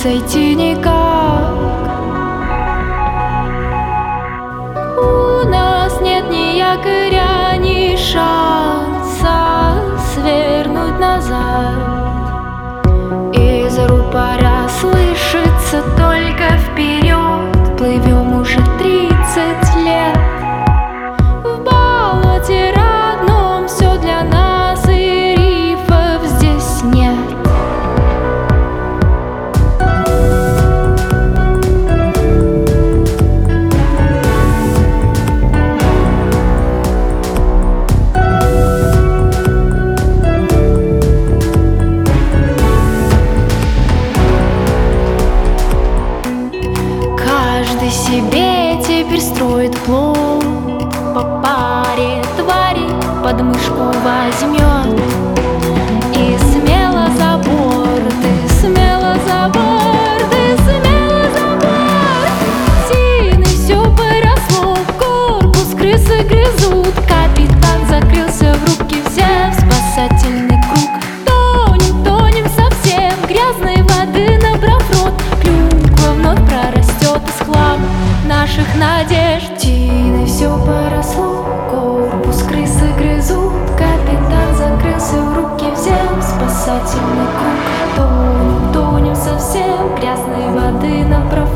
сойти никак. У нас нет ни якоря, ни шанса свернуть назад. Из рупора слышится только вперед. Плывем уже 30 лет. В болоте родном все для нас, и рифов здесь нет. Каждый себе теперь строит плод, по паре твари под мышку возьмет. И смело за борт, и смело за борт, и смело за борт. Тиной все поросло, в корпус крысы грызут. Капитан закрылся в рубке, взяв спасательный круг. Тонем, тонем совсем, грязной воды набрав рот. Клюква вновь прорастет из хлама наших надежд. Тиной все поросло, корпус крысы грызут. Капитан закрылся в рубке, взяв спасательный круг. Тонем, тонем совсем, грязной воды набрав